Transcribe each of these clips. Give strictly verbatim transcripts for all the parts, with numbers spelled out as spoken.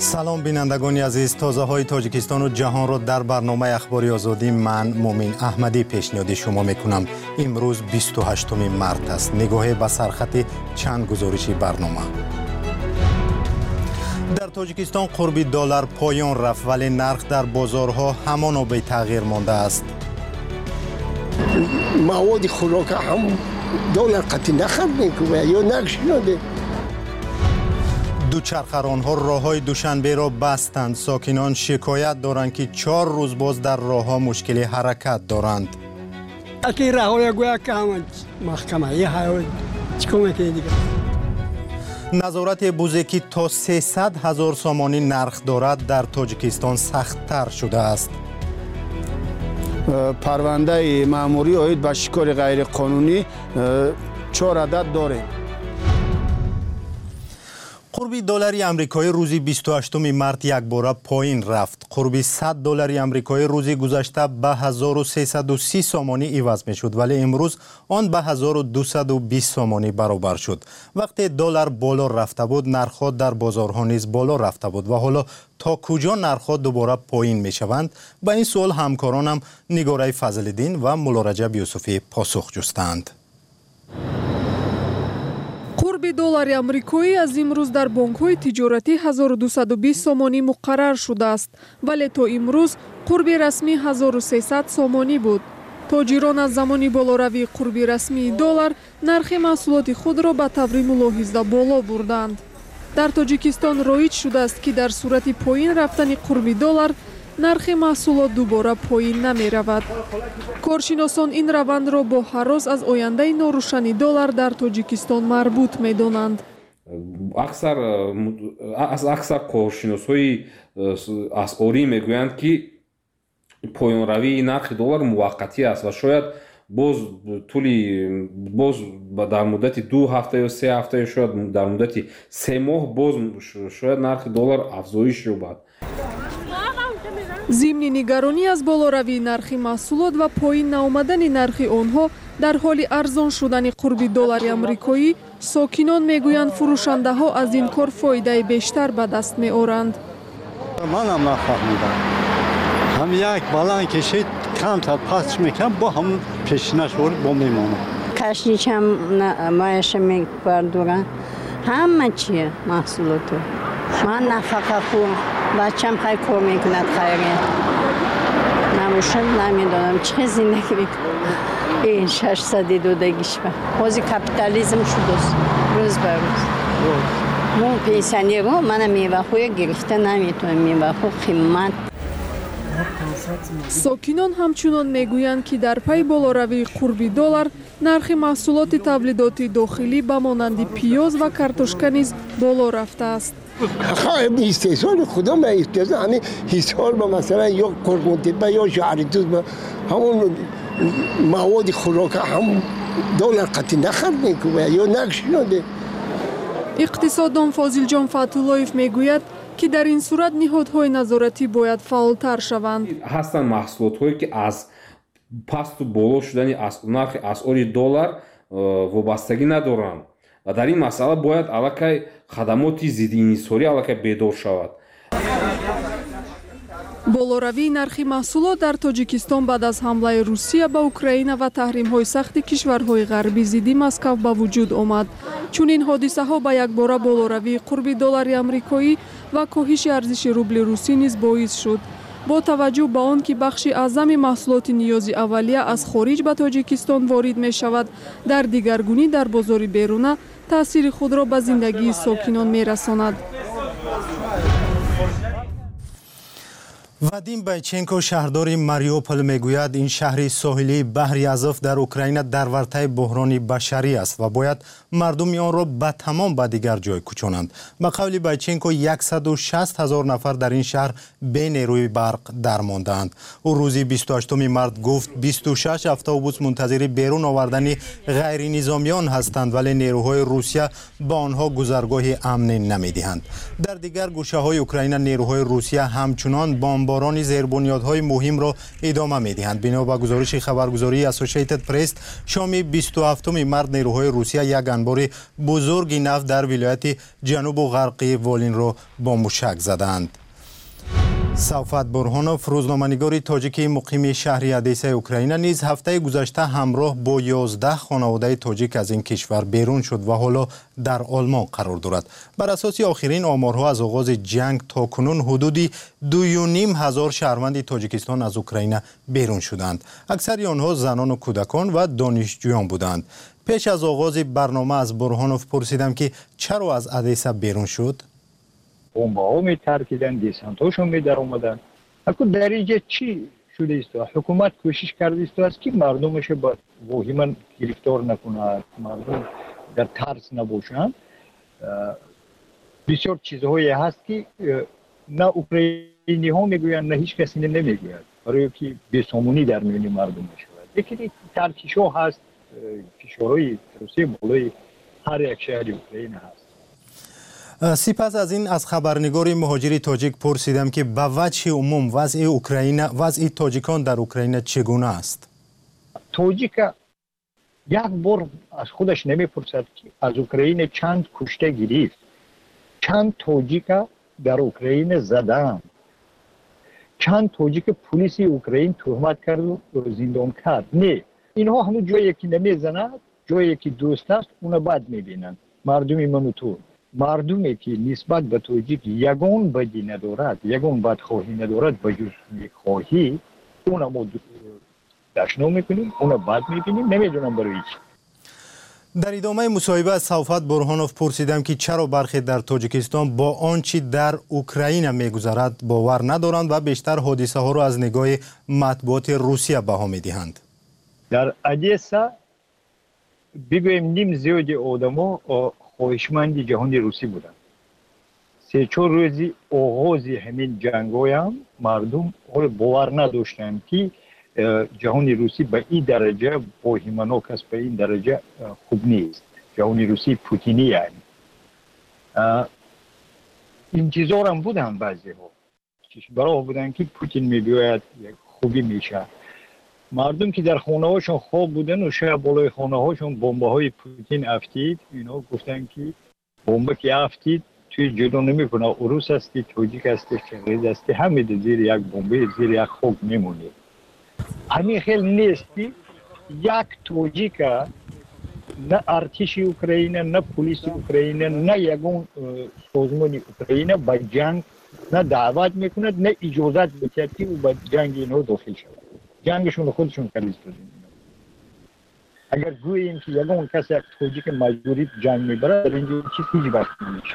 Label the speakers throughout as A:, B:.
A: سلام بینندگان عزیز، تازه های تاجیکستان و جهان را در برنامه اخباری آزادی من مومین احمدی پیشنهاد شما میکنم. امروز بیست و هشتم مارس است. نگاه به سرخط چند گزارشی برنامه. در تاجیکستان قرب دلار پایان رفت ولی نرخ در بازارها همان به تغییر مانده است.
B: مواد خوراک هم دلار قطعی نخرد میکنه یا نگشنده.
A: دوچرخه‌ران‌ها راه‌های دوشنبه را بستند. ساکنان شکایت دارند که چهار روز باز در راه‌ها مشکل حرکت دارند.
C: اکی راه‌های گویا که هم محکمه یه های چیکار که دیگه.
A: نظارت بوزکی تا سیصد هزار سامانی نرخ دارد در تاجیکستان سخت‌تر شده است.
D: پرونده مأموری عاید به شکار غیر قانونی چهار عدد داریم.
A: قربی دلاری آمریکایی روزی بیست و هشتم مارس یک باره پایین رفت. قربی صد دلاری آمریکایی روزی گذشته به هزار و سیصد و سی سامانی عوض میشد ولی امروز آن به هزار و دویست و بیست سامانی برابر شد. وقتی دلار بالا رفته بود نرخ‌ها در بازارها نیز بالا رفته بود و حالا تا کجا نرخ‌ها دوباره پایین میشوند؟ به این سوال همکارانم نگاره فضل‌الدین و مولا رجب یوسفی پاسخ جستند.
E: قرب دلار آمریکایی از امروز در بانک‌های تجارتی هزار و دویست و بیست سامانی مقرر شده است ولی تا امروز قرب رسمی هزار و سیصد سامانی بود. تاجران از زمانی بالاروی قرب رسمی دلار نرخ محصولات خود را به طور ملاحظه بالا بردند. در تاجیکستان رایج شده است که در صورت پایین رفتن قرب دلار نرخ محصولات دوباره پایین نمی رود. کارشناسان این روند را با هراس از آینده ناروشن دلار در تاجیکستان مربوط می دانند.
F: اکثر از اکثر کارشناسای اسعاری میگویند که پایین روی نرخ دلار موقتی است و شاید باز طولی باز در مدت دو هفته یا سه هفته شاید در مدت سه ماه باز شاید نرخ دلار افزایش یابد.
E: ضمن نگرانی از بالاروی نرخ محصولات و پایین نآمدن نرخ آنها در حال ارزان شدن قرب دلار آمریکایی، ساکنان میگویند فروشنده ها از این کار فایده بیشتر به دست می آورند.
G: من هم نفهمیدم. هم یک بالان کشید کم تا پس میکنم با هم پیشنش ورد با میمونم.
H: کشنیش هم مایش میبردورن. همه چیه محصولاتو. من نفقه خور بچم خیلی کار میکند خیلی نموشن نمیدونم چه زندگی میکنم این ششصد دودگیش با بازی کپیتالیزم شده روز بر روز مون پیسنی رو من میوه خوی گرفته نمیتونم میوه خو قیمت.
E: ساکنان همچنان میگویند که در پی بالاروی قرب دلار نرخ محصولات تولیداتی داخلی به مانند پیاز و کارتوشکا نیز بالا رفته است.
B: خواهیم استحصال خدا من استحصال همین حسال با مثلا یا قرقونتپه یا شهریتوز با همون مواد خوراک هم دلار قطعی نخرد میکنه یا نگشنده.
E: اقتصاددان فاضل جان فتح‌اللهیف میگوید که در این صورت نهادهای نظارتی باید فعالتر شوند.
F: هستند محصولات‌هایی که از پست و بالا شدن نرخ اسعار دلار وابستگی ندارند و در این مسئله باید علاقه خدمات ضد انحصاری علاقه بیدار شود.
E: بالاروی نرخ محصولات در تاجیکستان بعد از حمله روسیه به اوکراین و تحریم‌های سخت کشورهای غربی ضد مسکو به وجود آمد. چون این حادثه ها به یک باره بالاروی قرب دلار آمریکایی و کاهش ارزش روبل روسی نیز باعث شد. با توجه به آن که بخش اعظم محصولات نیازی اولیه از خارج به تاجیکستان وارد می شود، در دیگرگونی در بازار بیرونه تاثیر خود را به زندگی ساکنان می رساند.
A: وادیم بایچنکو شهردار ماریوپول میگوید این شهر ساحلی بحر ازوف در اوکراین در ورطه بحران بشری است و باید مردم آن را به تمام به دیگر جای کوچانند. به قول بایچنکو صد و شصت هزار نفر در این شهر بی نیروی برق درماندند. او روزی بیست و هشتم مارس گفت بیست و شش اتوبوس منتظر بیرون آوردن غیر نظامیان هستند ولی نیروهای روسیه با آنها گذرگاه امن نمیدهند. در دیگر گوشه های اوکراین نیروهای روسیه همچنان بمب بمباران زیربنیادهای مهم را ادامه می‌دهند. بنا به گزارش خبرگزاری اسوسییتد پرس، شام بیست و هفتم مارس نیروهای روسیه یک انبار بزرگ نفت در ولایت جنوب و غربی والین را با موشک زدند. صوفت برهانوف، روزنامه‌نگار تاجیکی مقیم شهر ادیسه اوکراین، نیز هفته گذشته همراه با یازده خانواده تاجیک از این کشور بیرون شد و حالا در آلمان قرار دارد. بر اساس آخرین آمارها از آغاز جنگ تا کنون حدودی دو و نیم هزار شهروند تاجیکستان از اوکراین بیرون شدند. اکثر آنها زنان و کودکان و دانشجویان بودند. پیش از آغاز برنامه از برهانوف پرسیدم که چرا از ادیسه بیرون شد.
I: بمب‌ها می‌ترکیدن، دیسانت‌هاشون می‌در اومدن. اما در اینجا چی شده است؟ حکومت کوشش کرده است که مردمش با وهمن گرفتار نکنه، مردم در ترس نباشند. بسیار چیزهایی هست که نه اوکراینی ها میگویند نه هیچ کسی نمیگوید، برای که بی‌سامانی در میان مردم شود. یکی ترکیش ها هست، فشارهای روسیه بالای هر یک شهر اوکراین هست.
A: سپس از این از خبرنگار مهاجر تاجیک پرسیدم که به وجه عموم وضع اوکراین، وضع تاجیکان در اوکراین چگونه است؟
I: تاجیک یک بار از خودش نمیپرسد که از اوکراین چند کشته گرفت، چند تاجیک در اوکراین زدن، چند تاجیک پلیس اوکراین تهمت کرد و زندان کرد. نه، اینها همون جایی که نمیزند، جایی که دوست است اون بعد میبینند. مردم منو تو مردمی که نسبت به تاجیک یگان بدی ندارد، یگان بدخواهی ندارد، به جز خواهی، اون ما دشنو میکنیم، اون بعد میبینیم، نمیدونم برای چی.
A: در ادامه مصاحبه از صوفت برهانوف پرسیدم که چرا برخی در تاجیکستان با آنچه در اوکراین میگذرد باور ندارند و بیشتر حادثه ها را از نگاه مطبوعات روسیه بها میدهند.
I: در ادیسه بگویم نیم زیاد آدما خواهشمند جهان روسی بودن. سه چهار روزی آغاز همین جنگ‌های هم مردم باور نداشتند که جهان روسی به این درجه با هیمناک است، به این درجه خوب نیست. جهان روسی پوتینی یعنی این چیزا هم بودن، بعضی ها برای بودن که پوتین میگوید خوبی میشه. مردم که در خانه هاشون خواب بودن و شب بالای خانه هاشون بمب های پوتین افتید، اینا گفتن که بمب که افتید توی جلو نمیکنه، روس هستی، تاجیک هستی، چغیز هستی، همه زیر یک بمب زیر یک خوب میمونید. همین خیلی نیست که یک تاجیک نه ارتش اوکراین، نه پلیس اوکراین، نه یگون سازمان اوکراین به جنگ نه دعوت میکند، نه اجازت میکرد که او به جنگ اینو داخل شود. جنگشون خودشون کلیست دادیم. اگر گوییم که یگان کسی یک تاجیک مجبوری جنگ میبره، در اینجا چیز هیچ وقت نمیشه.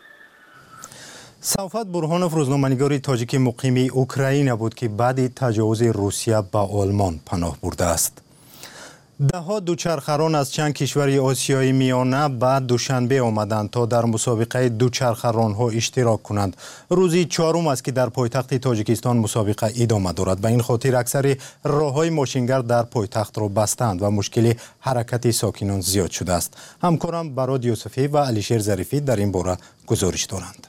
A: صوفت برهانوف، روزنامه‌نگار تاجیک مقیم اوکراین بود که بعد تجاوز روسیه به آلمان پناه برده است. ده ها دوچرخه‌ران از چند کشور آسیای میانه بعد دوشنبه آمدند تا در مسابقه دوچرخه‌ران‌ها اشتراک کنند. روزی چهارم است که در پایتخت تاجیکستان مسابقه ادامه دارد. به این خاطر اکثر راه‌های ماشینگر در پایتخت را بستند و مشکل حرکت ساکنان زیاد شده است. همکارم براد یوسفی و علیشیر ظریفی در این باره گزارش دارند.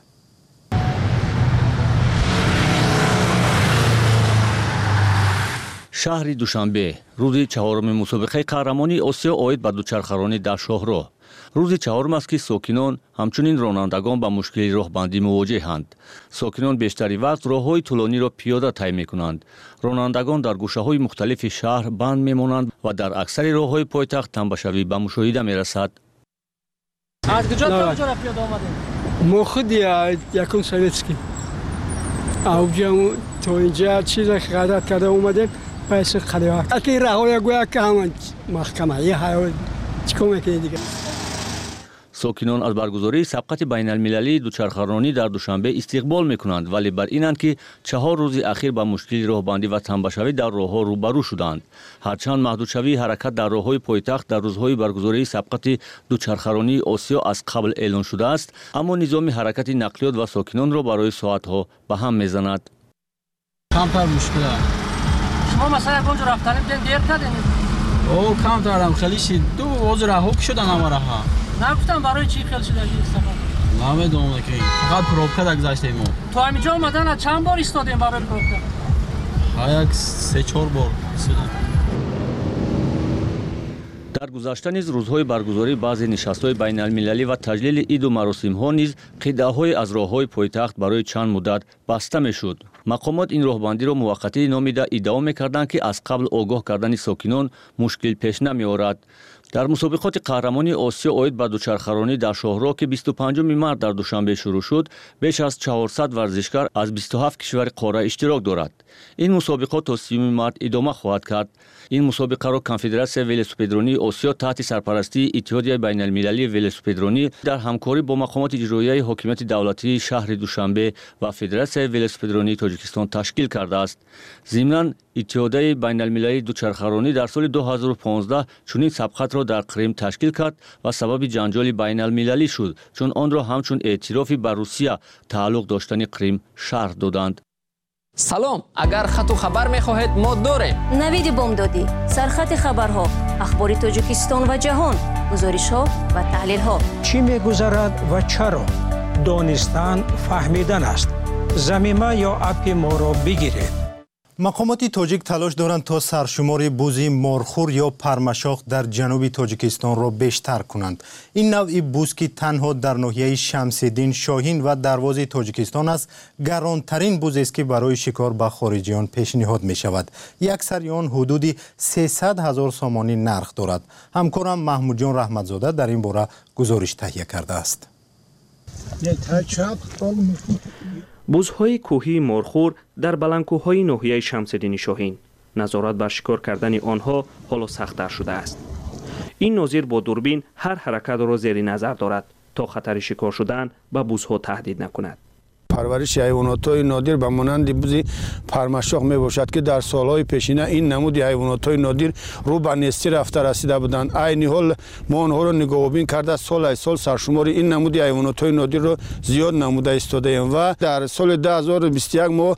J: شهر دوشنبه، روز چهارم مسابقه قهرمانی آسیا اوید به دوچرخه‌رانی در شاهراه. روز چهارم است که ساکنان همچنین رانندگان با مشکل راهبندی مواجه‌اند. ساکنان بیشتری وقت راه‌های طولانی را پیاده طی می‌کنند. رانندگان در گوشه‌های مختلف شهر بند می‌مانند و در اکثر راه‌های پایتخت تنبشوی به مشاهده می‌رسد.
K: از کجا تا کجا پیاده آمدید؟
C: ما خود یکم سویتسکی. اوجا تو اینجا چیزا خدمت کرده اومدیم. پس خدمت. اکی راهوی گویا که همان محکمه یه های چیکار کنید دیگه.
J: ساکنان از برگزاری سبقت بین المللی دوچرخه‌رانی در دوشنبه استقبال میکنند، ولی بر اینند که چهار روز اخیر با مشکل راهبندی و تنبشوی در راهها روبرو شدند. هرچند محدودشوی حرکت در راههای پایتخت در روزهای برگزاری سبقت دوچرخه‌رانی آسیا از قبل اعلان شده است، اما نظام حرکت نقلیات و ساکنان را برای ساعتها به هم میزند.
K: کمتر مشکل است. شما مثلا گوجه رفتن دیدن دیر کردین؟ او کم دارم خیلی شد. دو گوجه راه حک شدن همه راه. نگفتم برای چی خیلی شده این سفر؟
L: همه دومکی فقط پروبکا گذاشتیم ما.
K: تو همینجا اومدن چند بار ایستادیم برای پروبکا؟
L: های سه چهار بار ایستادیم.
J: дар гузашта низ рӯзҳои баргузории баъзе нишастҳои байналмилалӣ ва таҷлили иду маросимҳо низ қидаъҳое аз роҳҳои пойтахт барои чанд муддат баста мешуд. мақомот ин роҳбандиро муваққатӣ номида иддао мекарданд ки аз қабл огоҳ кардани сокинон мушкил пеш намеорад. дар мусобиқоти қаҳрамонии осиё оид ба дучархаронӣ дар шоҳроҳ ки бисту панҷуми март дар душанбе шурӯъ шуд, беш аз чаҳорсад варзишкар аз бисту ҳафт кишвари қора иштирок дорад. ин мусобиқот то сиюми март идома хоҳад кард. ин мусобиқаро конфедератсияи велосипедронии осиё таҳти сарпарастии иттиҳодияи байналмилалии велосипедронӣ дар ҳамкорӣ бо мақомоти иҷроияи ҳокимияти давлатии шаҳри душанбе ва федератсияи велосипедронии тоҷикистон ташкил кардааст. зимнан иттиҳодияи байналмилалии дучархаронӣ дар соли ду ҳазору понздаҳ чунин сабқатро дар Крим ташкил кард ва сабаби ҷанҷоли байналмилалӣ шуд, чун онро ҳамчун эътирофи ба Русия тааллуқ доштани Крим шарҳ доданд.
M: салом, агар хату хабар мехоҳед мо дорем.
N: навиди бомдодӣ, сархати хабарҳо, ахбори Тоҷикистон ва ҷаҳон, гузоришҳо ва таҳлилҳо.
O: чӣ мегузарад ва чаро? донистан фаҳмидан аст. замима ё апи моро бигиред.
A: мақомоти тоҷик талош доранд то саршумори бузи морхур ё пармашох дар ҷануби Тоҷикистонро бештар кунанд. ин навъи буз ки танҳо дар ноҳияи Шамсиддин, Шоҳин ва Дарвози Тоҷикистон аст, гаронтарин бузест ки барои шикор ба хориҷиён пешниҳод мешавад. яксари он ҳудуди сесад ҳазор сомонӣ нарх дорад. ҳамкорам Маҳмудҷон Раҳматзода дар ин бора гузориш таҳия кардааст.
P: бузҳои кӯҳии морхур дар баландкӯҳҳои ноҳияи Шамсиддини Шоҳин. назорат бар шикор кардани онҳо ҳоло сахттар шудааст. ин нозир бо дурбин ҳар ҳаракатро зери назар дорад то хатари шикор шудан ба бузҳо таҳдид накунад.
D: парвариши ҳайвонотҳои нодир ба монанди бузи пармашох мебошад ки дар солҳои пешина ин намуди ҳайвонотҳои нодир рӯ ба нестӣ рафта расида буданд. айни ҳол мо онҳоро нигоҳубин карда солай сол саршумори ин намуди ҳайвонотҳои нодирро зиёд намуда истодаем ва дар соли ду ҳазору бисту як мо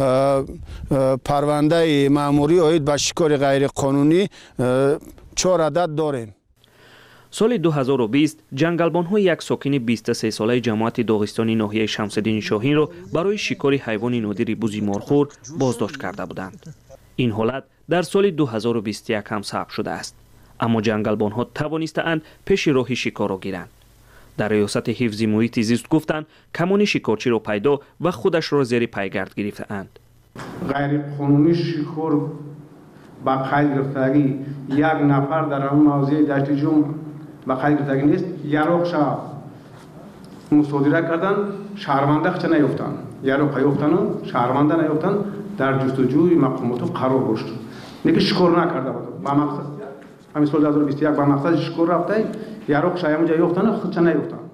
D: парвандаи маъмурӣ оид ба шикори ғайриқонунӣ чор адад дорем.
P: соли ду ҳазору бист ҷангалбонҳои як сокини бисту се солаи ҷамоати доғистони ноҳияи Шамсиддини Шоҳинро барои шикори ҳайвони нодири бузи морхур боздошт карда буданд. ин ҳолат дар соли ду ҳазору бисту як ҳам сабт шудааст. аммо ҷангалбонҳо тавонистаанд пеши роҳи шикорро гиранд. дар риёсати ҳифзи муҳити зист гуфтанд камони шикорчиро пайдо ва худашро зери пайгард гирифтаанд.
Q: ғайриқонунӣ шикор ба қайд гирифтагӣ як нафар дар ҳамин мавзеъи дашти ҷум ба қайд гирифтагӣ нест. яроқ шаб мусодира кардан шаҳрванда хча наёфтанд. яроқа ёфтану шаҳрванда наёфтанд дар ҷустуҷӯи мақомоту қарор бошд. неки шикор накарда буд. ба мақсад ҳамин соли ду ҳазору бисту як ба мақсади шикор рафта яроқ шаҳрванда ёфтану хча наёфтанд.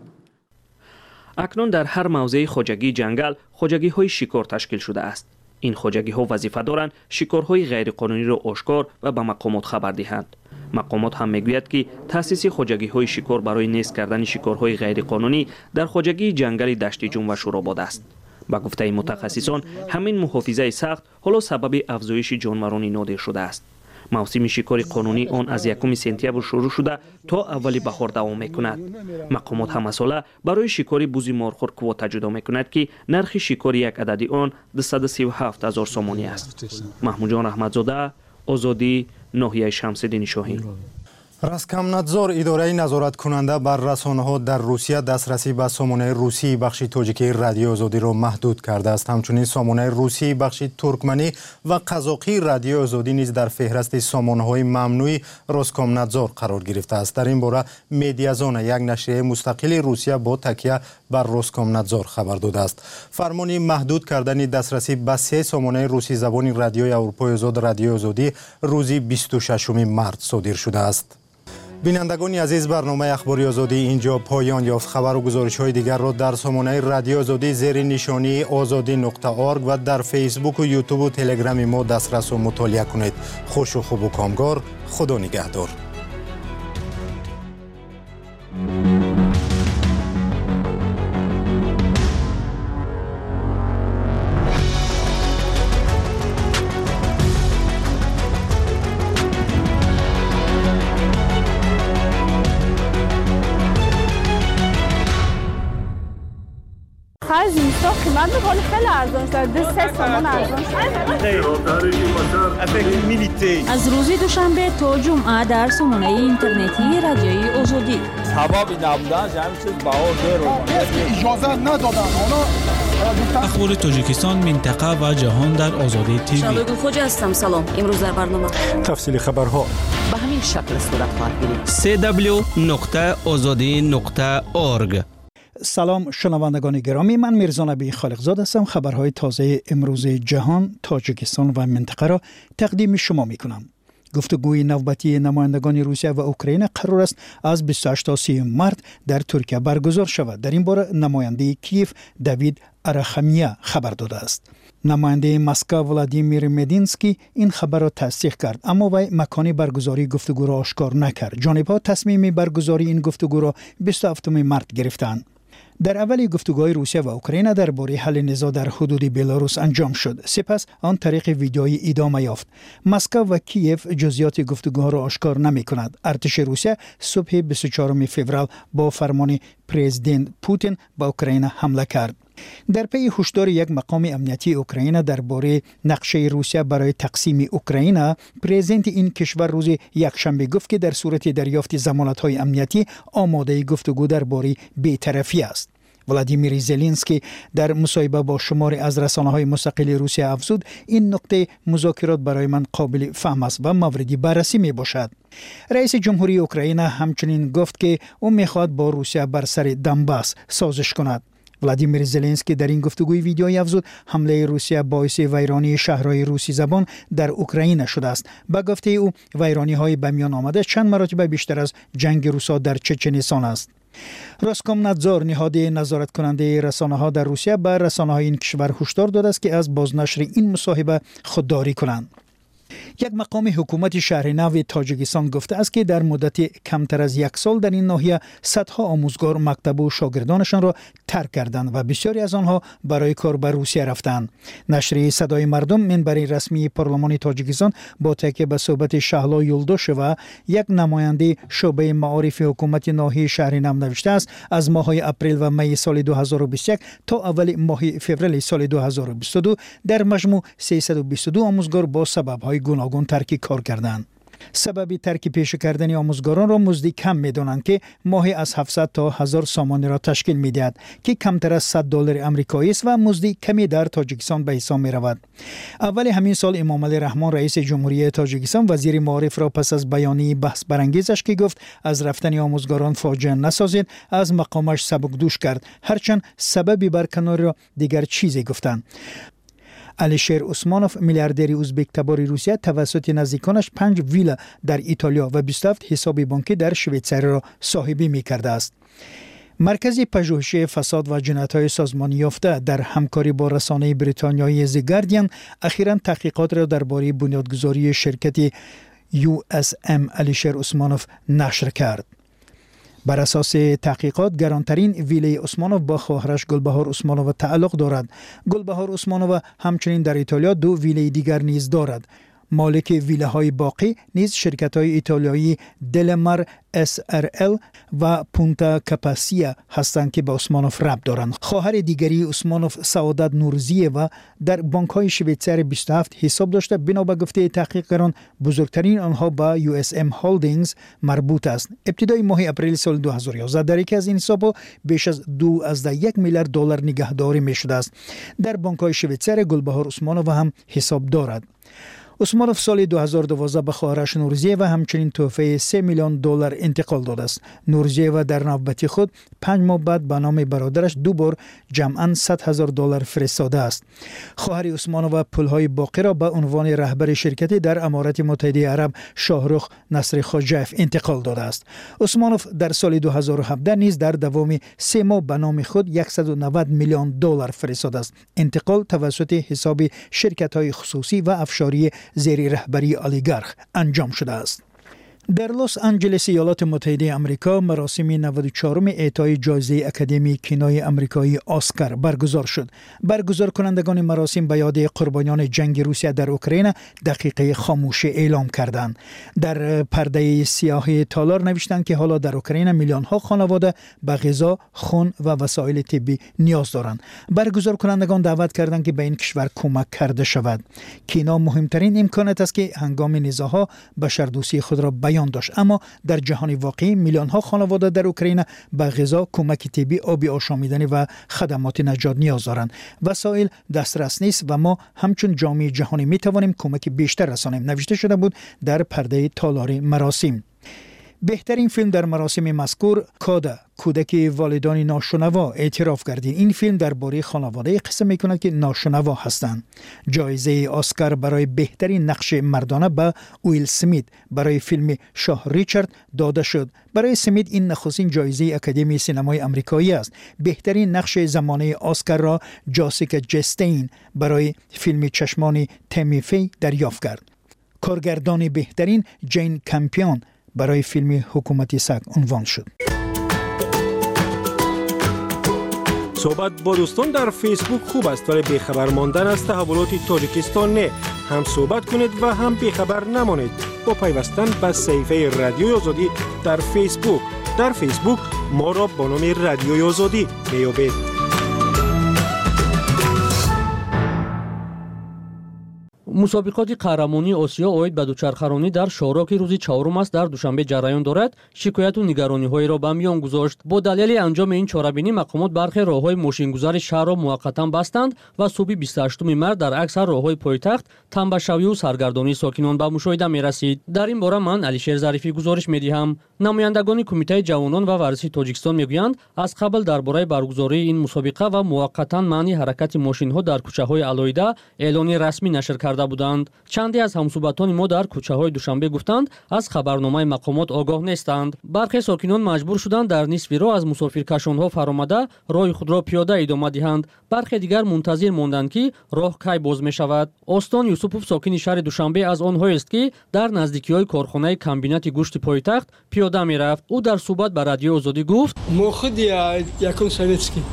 P: акнун дар ҳар мавзеи хоҷагии ҷангал хоҷагиҳои шикор ташкил шудааст. ин хоҷагиҳо вазифа доранд шикорҳои ғайриқонунӣро ошкор ва ба мақомот хабар диҳанд. мақомот ҳам мегӯяд ки таъсиси хоҷагиҳои шикор барои нест кардани шикорҳои ғайриқонунӣ дар хоҷагии ҷангали дашти ҷум ва шуробод аст. ба гуфтаи мутахассисон ҳамин муҳофизаи сахт ҳоло сабаби афзоиши ҷонварони нодир шудааст. мавсими шикори қонунӣ он аз якуми сентябр шурӯъ шуда то аввали баҳор давом мекунад. мақомот ҳамасола барои шикори бузи морхур квота ҷудо мекунад ки нархи шикори як адади он дусаду сию ҳафт ҳазор сомонӣ аст. маҳмудҷон раҳматзода, озодӣ, ноҳияи Шамсиддини Шоҳин.
A: Раскамнадзор идораи назораткунанда бар расонаҳо дар Русия дастрасӣ ба сомонаи русии бахши тоҷикии радиои озодиро маҳдуд кардааст. ҳамчунин сомонаи русии бахши туркманӣ ва қазоқии радиои озодӣ низ дар феҳрасти сомонаҳои мамнӯи Роскомнадзор қарор гирифтааст. дар ин бора Медиазона, як нашрияи мустақили Русия бо такя бар Роскомнадзор хабар додааст. фармони маҳдуд кардани дастрасӣ ба се сомонаи русизабони радиои Аврупои озод радиои озодӣ рӯзи бисту шашуми март содир шудааст. бинандагони азиз, барномаи ахбори озодӣ инҷо поён ёфт. хабару гузоришҳои дигарро дар сомонаи радиои озодӣ зери нишонии озодӣ нуқта орг ва дар фейсбуку, ютубу, телеграми мо дастрасу мутолиа кунед. хушу хубу комгор. худо нигаҳдор.
R: واقعا زیستا قیمت میکنه خیلی ارزان شده سه سومون ارزان شده.
S: از روز دوشنبه تا جمعه در سامانه اینترنتی رادیوی آزادی
T: حبابی نبودن همین چیز بها زیر
U: اجازه ندادن
V: اخبار تاجیکستان، منطقه و جهان در آزادی تیوی.
N: شادو خوجا هستم. سلام. امروز در برنامه
U: تفصیل خبرها
N: به همین شکل صورت خواهد گرفت.
V: سه دبلیو نقطه آزادی نقطه اورگ.
U: سلام شنوندگان گرامی، من میرزا نبی خالقزاد هستم. خبرهای تازه امروز جهان، تاجیکستان و منطقه را تقدیم شما میکنم. گفتگوی نوبتی نمایندگان روسیه و اوکراین قرار است از بیست و هشت تا سی مارس در ترکیه برگزار شود. در این باره نماینده کیف دوید آراخامیا خبر داده است. نماینده مسکو ولادیمیر مدینسکی این خبر را تصدیق کرد، اما وی مکان برگزاری گفتگو را آشکار نکرد. جانب‌ها تصمیم برگزاری این گفتگو را بیست و هفتم مارس گرفتند. در اول گفتگوهای روسیه و اوکراین درباره حل نزاع در حدود بلاروس انجام شد. سپس آن طریق ویدئویی ادامه یافت. مسکو و کیف جزئیات گفتگوها را آشکار نمی‌کند. ارتش روسیه صبح بیست و چهارم فوریه با فرمان پرزیدنت پوتین به اوکراین حمله کرد. در پی هشدار یک مقام امنیتی اوکراین درباره نقشه روسیه برای تقسیم اوکراین، پرزیدنت این کشور روز یکشنبه گفت که در صورت دریافت ضمانت‌های امنیتی آماده گفتگو درباره بی‌طرفی است. ولادیمیر زلنسکی در مصاحبه با شماری از رسانه‌های مستقل روسیه افزود این نقطه مذاکرات برای من قابل فهم است و موردی بررسی میباشد. رئیس جمهوری اوکراین همچنین گفت که او میخواهد با روسیه بر سر دنباس سازش کند. ولادیمیر زلنسکی در این گفتگوی ویدئویی افزود حمله روسیه باعث ویرانی شهرهای روسی زبان در اوکراین شده است. با گفته او ویرانی‌های به میان آمده چند مرتبه بیشتر از جنگ روسا در چچنستان است. روسکومنادزور نهاد نظارت کننده رسانه‌ها در روسیه به رسانه‌های این کشور هشدار داده است که از بازنشر این مصاحبه خودداری کنند. یک مقام حکومت شهر نو تاجیکستان گفته است که در مدت کمتر از یک سال در این ناحیه صدها آموزگار مکتب و شاگردانشان را ترک کردند و بسیاری از آنها برای کار به روسیه رفتند. نشریه صدای مردم منبر رسمی پارلمان تاجیکستان با تکیه به صحبت شهلا یولدوش و یک نماینده شعبه معارف حکومت ناحیه شهر نو نوشته است از ماه‌های اپریل و می سال دو هزار و بیست و یک تا اول ماه فوریه سال دو هزار و بیست و دو در مجموع سیصد و بیست و دو آموزگار با سبب‌های گوناگون ترک کار کردند. سبب ترک پیش کردن آموزگاران را مزد کم می‌دانند که ماهی از هفتصد تا هزار سامانی را تشکیل می‌دهد که کمتر از صد دلار آمریکایی است و مزد کمی در تاجیکستان به حساب می‌رود. اول همین سال امامعلی رحمان رئیس جمهوری تاجیکستان وزیر معارف را پس از بیانیه بحث برانگیزش که گفت از رفتن آموزگاران فاجعه نسازید از مقامش سبکدوش کرد، هرچند سببی برکناری را دیگر چیزی گفتند. الیشیر عثمانوف میلیاردر ازبک تبار روسیه توسط نزدیکانش پنج ویلا در ایتالیا و بیست و هفت حساب بانکی در شویتزاری را صاحبی می‌کرده است. مرکز پژوهش فساد و جنایت‌های سازمانی یافته در همکاری با رسانه بریتانیایی The Guardian اخیراً تحقیقات را درباره بنیادگذاری شرکت یو اس ام الیشیر عثمانوف نشر کرد. بر اساس تحقیقات گرانترین ویله عثمانوف با خواهرش گلبهار عثمانوف تعلق دارد. گلبهار عثمانوف همچنین در ایتالیا دو ویله دیگر نیز دارد. مالک ویله های باقی نیز شرکت های ایتالیایی دلمر اس ار ال و پونتا کاپاسیا هستند که به عثمانوف ربط دارند. خواهر دیگری عثمانوف سعادت نورزیه و در بانک های شویتزر بیست و هفت حساب داشته. بنا به گفته تحقیقگران بزرگترین آنها با یو اس ام هولدینگز مربوط است. ابتدای ماه اپریل سال دو هزار و یازده در یکی از این حساب‌ها بیش از دو از یک میلیارد دلار نگهداری می‌شده است. در بانک های شویتزر گلبهار عثمانوف هم حساب دارد. عثمانوف سال دو هزار و دوازده به خواهرش نورزیه و همچنین تحفه سه میلیون دلار انتقال داده است. نورزیه و در نوبت خود پنج ماه بعد به نام برادرش دو بار جمعاً صد هزار دلار فرستاده است. خواهر عثمانوف پولهای باقی را به عنوان رهبر شرکتی در امارات متحده عرب شاهرخ نصر خواجه‌اف انتقال داده است. عثمانوف در سال دو هزار و هفده نیز در دوام سه ماه به نام خود صد و نود میلیون دلار فرستاده است. انتقال توسط حساب شرکت‌های خصوصی و افشاری زیر رهبری اولیگارخ انجام شده است. در لس آنجلس ایالات متحده آمریکا مراسم نود و چهارم اعطای جایزه اکادمی کینوی آمریکایی اسکار برگزار شد. برگزار کنندگان مراسم به یاد قربانیان جنگ روسیه در اوکراین دقیقه خاموشی اعلام کردند. در پرده سیاه تالار نوشتند که حالا در اوکراین میلیون ها خانواده به غذا، خون و وسایل طبی نیاز دارند. برگزار کنندگان دعوت کردند که به این کشور کمک کرده شود. کینا مهمترین امکانات است که هنگام نزاع‌ها بشردوستی خود را بیان داشت، اما در جهان واقعی میلیون ها خانواده در اوکراین به غذا، کمک طبی، آب آشامیدنی و خدمات نجات نیاز دارند. وسایل دسترس نیست و ما همچون جامعه جهانی می توانیم کمک بیشتر رسانیم، نوشته شده بود در پرده تالار مراسم. بهترین فیلم در مراسم مذکور کادا کودک والدان ناشنوا اعتراف گردید. این فیلم درباره خانواده قصه میکند که ناشنوا هستند. جایزه اسکار برای بهترین نقش مردانه به ویل سمیت برای فیلم شاه ریچارد داده شد. برای سمیت این نخستین جایزه اکادمی سینمای آمریکایی است. بهترین نقش زمانه اسکار را جاسیکا چستین برای فیلم چشمان تمی فی دریافت کرد. کارگردان بهترین جین کمپیون برای فیلم حکومتی سگ عنوان شد.
G: صحبت با دوستان در فیسبوک خوب است، ولی بیخبر ماندن از تحولات تاجیکستان نه. هم صحبت کنید و هم بیخبر نمانید با پیوستن به صفحه رادیوی آزادی در فیسبوک. در فیسبوک ما را با نام رادیوی آزادی میابید.
P: مسابقات قهرمانی آسیا اوید به دوچرخرانی در شورا که روز چهارم است در دوشنبه جریان دارد، شکایت و نگرانی‌های را به میان گذاشت. با دلیل انجام این چاره‌بینی مقامات برخی راه‌های ماشین‌گذار شهر را موقتا بستند و صبح بیست و هشتم مرد در اکثر راه‌های پایتخت تنبشوی و سرگردانی ساکنان به مشاهده می‌رسید. در این باره من علیشیر ظریفی گزارش می‌دهم. نمایندگان کمیته جوانان و ورزشی تاجیکستان می‌گویند از قبل درباره برگزاری این مسابقه و موقتا منع حرکت ماشین‌ها در کوچه‌های علایده اعلان رسمی نشر کرده بودند. چندی از همسوبتان ما در کوچه‌های دوشنبه گفتند از خبرنامه مقامات آگاه نیستند. برخی ساکنان مجبور شدند در نصف راه از مسافرکشان‌ها فرآمده راه خود را پیاده ادامه دهند. برخی دیگر منتظر ماندند که راه کی باز می‌شود. استان یوسفوف ساکن شهر دوشنبه از آنهایی است که در نزدیکی‌های کارخانه کمبینات گوشت پایتخت پیاده می‌رفت. او در صحبت با رادیو آزادی گفت:
C: ما خود یکم سویتسکی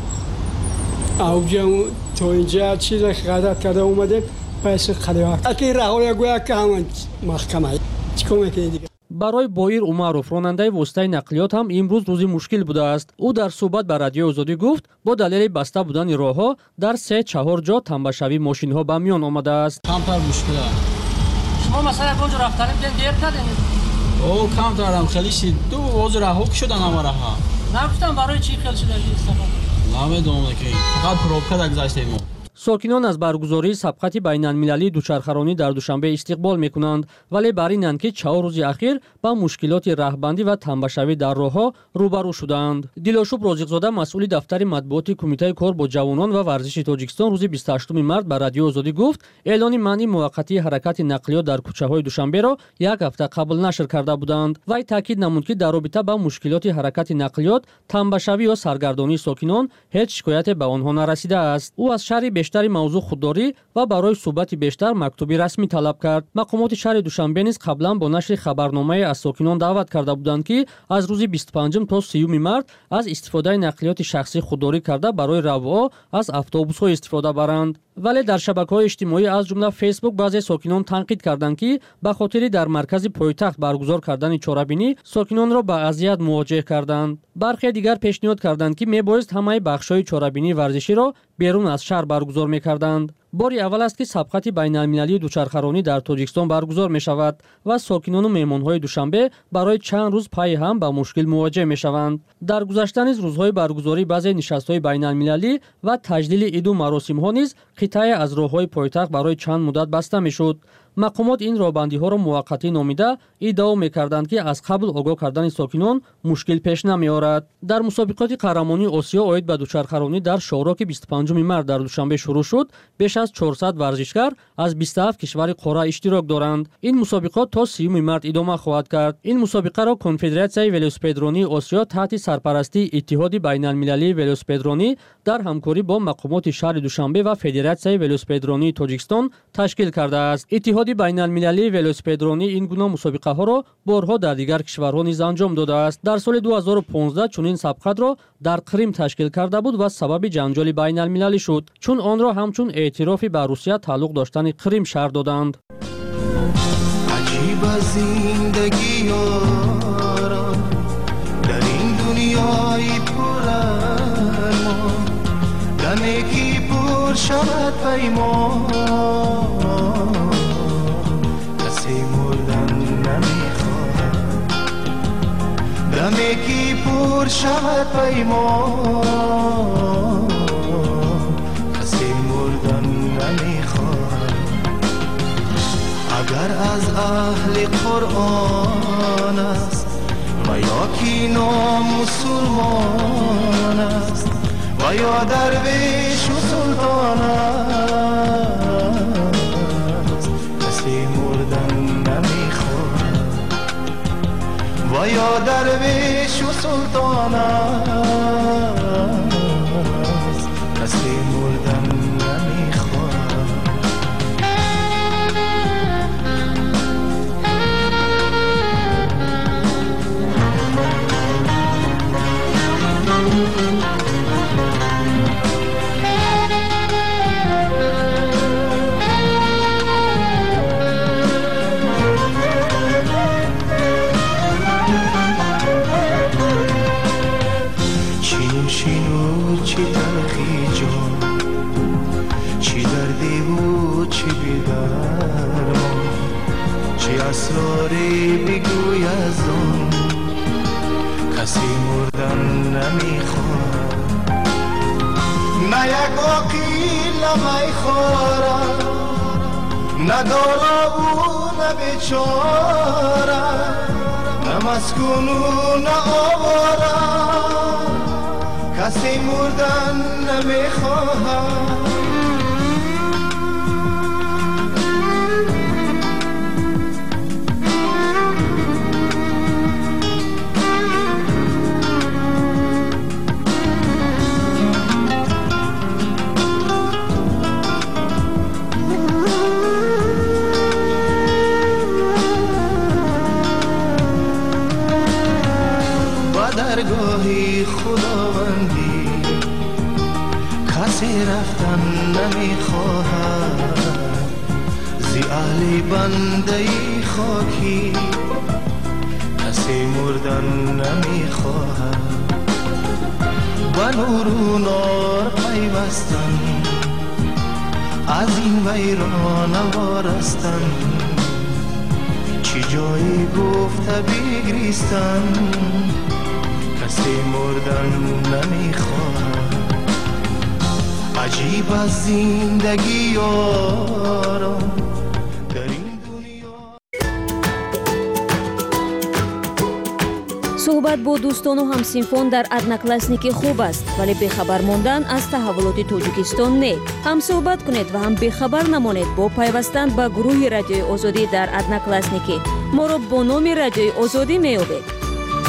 C: اوجا تا اینجا چیز خدمت کرده اومده پس خدمات اکی راهوی گویا که همون محکمه چیکار کنید دیگه.
P: برای بایر عمرов راننده واسطه نقلیات هم امروز روزی مشکل بوده است. او در صحبت با رادیو آزادی گفت با دلیل بسته بودن راهها در سه چهار جا تنبشوی ماشین‌ها به میان آمده است.
L: کمتر مشکل است.
K: شما مثلا اونجا رفتنیم دین دیر کردین؟
L: او کمتر هم خیلی شد. دو وزر ها شدن همه راهها.
K: نگفتم برای چی خیلی شده استفاده؟
L: نمیدونم که فقط پروبکا گذاشتیم.
P: ساکنان از برگزاری سبقت بین‌المللی دوچرخرانی در دوشنبه استقبال می‌کنند، ولی بر اینند که چهار روز اخیر با مشکلات راهبندی و تنبشوی در راه‌ها روبرو شدند. دیلاشوب رازق‌زاده مسئول دفتر مطبوعاتی کمیته کار با جوانان و ورزش تاجیکستان روز بیست و هشتم مرد به رادیو آزادی گفت اعلان منع موقتی حرکت نقلیات در کوچه‌های دوشنبه را یک هفته قبل نشر کرده بودند. وی تاکید نمود که در رابطه با مشکلات حرکت نقلیات، تنبشوی یا سرگردانی ساکنان هیچ شکایتی به آنها نرسیده است. او از شهر بیشتر موضوع خودداری و برای صحبت بیشتر مکتوبی رسمی طلب کرد. مقامات شهر دوشنبه نیز قبلا با نشر خبرنامه از ساکنان دعوت کرده بودند که از روز بیست و پنجم تا سیوم مرد از استفاده نقلیات شخصی خودداری کرده برای روها از اتوبوس‌ها استفاده برند. ولی در شبکه‌های اجتماعی از جمله فیسبوک بعضی ساکنان تنقید کردند که به خاطر در مرکز پایتخت برگزار کردن چاره‌بینی ساکنان را به اذیت مواجه کردند. برخی دیگر پیشنهاد کردند که میبایست همه بخش‌های چاره‌بینی ورزشی را بیرون از شهر برگزار می‌کردند. باری اول است که سبقت بین‌المللی دوچرخرانی در تاجیکستان برگزار می‌شود و ساکنان و مهمان‌های دوشنبه برای چند روز پای هم با مشکل مواجه می‌شوند. در گذشته نیز روزهای برگزاری بعضی نشست‌های بین‌المللی و تجلیل عید و مراسم‌ها نیز قطعه از راه‌های پایتخت برای چند مدت بسته می‌شد. مقامات این راهبندی‌ها را موقتی نامیده ادعا می‌کردند که از قبل آگاه کردن ساکنان مشکل پیش نمی‌آورد. در مسابقات قهرمانی آسیا اوید به دوچرخرانی در شورا که بیست و پنجم مرد در دوشنبه شروع شد، بیش از چهارصد ورزشکار از بیست و هفت کشور قاره اشتراک دارند. این مسابقات تا سیوم مرد ادامه خواهد کرد. این مسابقه را کنفدراسیون ولوسپدرانی آسیا تحت سرپرستی اتحاد بین‌المللی ولوسپدرانی در همکاری با مقامات شهر دوشنبه و فدراسیون ولوسپدرانی تاجیکستان تشکیل کرده است. اتحاد
B: نهاد بین‌المللی ولوسپدرانی این گونه مسابقه‌ها را بارها در دیگر کشورها نیز انجام داده است. در سال دو هزار و پانزده چنین سبقت را در قرم تشکیل کرده بود و سبب جنجال بین‌المللی شد، چون آن را همچون اعترافی به روسیه تعلق داشتن قرم شرح دادند.
H: عجیب زندگی یارا در این دنیای پر ارمان، دمی که پر شود پیمان، کسی مردن نمیخواهد. دمی که پر شود پیمان، کسی مردن نمیخواهد. اگر از اهل قرآن است و یا کی نامسلمان است و یا درویش و سلطان است، کسی مردن نمیخواهد. و یا درویش و سلطان است، کسی مردن نمیخواهد. چی تلخی جان، چی دردی و چی بیدرمان، چی اسراری بگوی از آن، کسی مردن نمیخواد. نه یک عقیل نمیخواره، نه دالا و نه بیچاره، نه مسکون و نه آواره، کسی مردن نمیخواهد. با درگاهی خداوندی کسی رفتن نمیخواهد. زی اهل بنده خاکی کسی مردن نمیخواهد. با نور و نار پیوستن، از این ویران وارستن، چی جایی گفته بگریستن، کسی مردن نمیخواهد. عجیب از زندگی یارا در این
N: صحبت با دوستان و همسینفون در ادناکلاسنیکی خوب است، ولی بخبر موندن از تحولات تاجیکستان نه. هم صحبت کنید و هم بخبر نمانید با پیوستن به گروه رادیوی آزادی در ادناکلاسنیکی. ما را با نام رادیوی آزادی می‌یابید.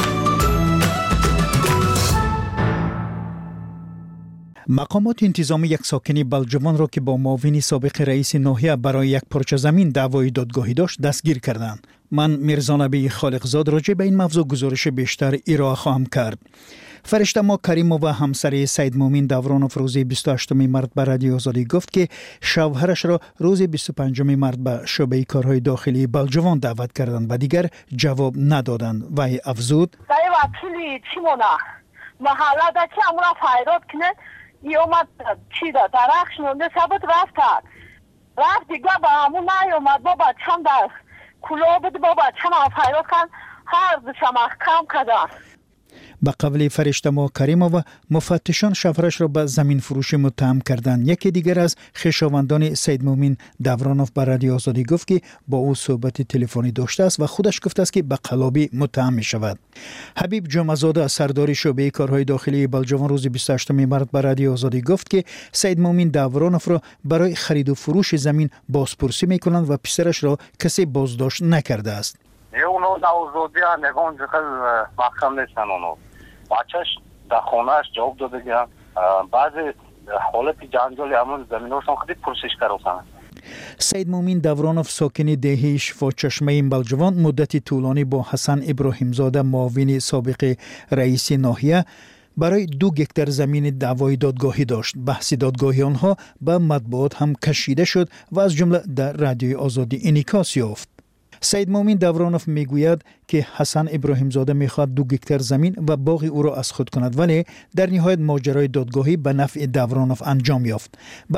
U: مقامات انتظامی یک ساکن بلجوان را که با معاون سابق رئیس ناحیه برای یک پارچه زمین دعوای دادگاهی داشت دستگیر کردند. من میرزا نبی خالقزاد راجع به این موضوع گزارش بیشتر ارائه خواهم کرد. فرشته ما کریمووا و همسر سید مومن دورانوف روز بیست و هشتم مارس به رادیو آزادی گفت که شوهرش را روز بیست و پنجم مارس به شعبه کارهای داخلی بلجوان دعوت کردند و دیگر جواب ندادند. وی افزود:
W: وکیلی چیمونا محله دا چی امورا فایرات کنه ای اومد چی دا درخش نونده ثبت رفت رفت دیگه با همون نیومد بابا چند در کلاه بده بابا چند فایرات کن هر دوشم احکام کدن.
U: به قول فرشته ما کریمووا مفتشان شوهرش را به زمین فروشی متهم کردند. یکی دیگر از خویشاوندان سید مومن دورانوف به رادیو آزادی گفت که با او صحبت تلفنی داشته است و خودش گفته است که به قلابی متهم می شود. حبیب جمعزاده سردار شعبه کارهای داخلی بلجوان روز بیست و هشتم مارس به رادیو آزادی گفت که سید مومن دورانوف را برای خرید و فروش زمین بازپرسی می کنند و پسرش را کسی بازداشت نکرده است.
X: اونو دا آزادی نگون جکل محکم نیستن اونو بچهش در خونهش جواب داده گیرن بعضی حالت جنجالی همون زمینوشون خیلی پرسش کردن.
U: سید مومین دورانوف ساکن دهه شفا چشمه بلجوان مدتی طولانی با حسن ابراهیم زاده معاون سابق رئیس ناحیه برای دو گکتر زمین دعوای دادگاهی داشت. بحث دادگاهی آنها به مطبوعات هم کشیده شد و از جمله در رادیوی آزادی انعکاس یافت. سید مومین دورانوف میگوید که حسن ابراهیم زاده میخواد دو گکتر زمین و باغ او را از خود کند، ولی در نهایت ماجرای دادگاهی به نفع دورانوف انجام یافت.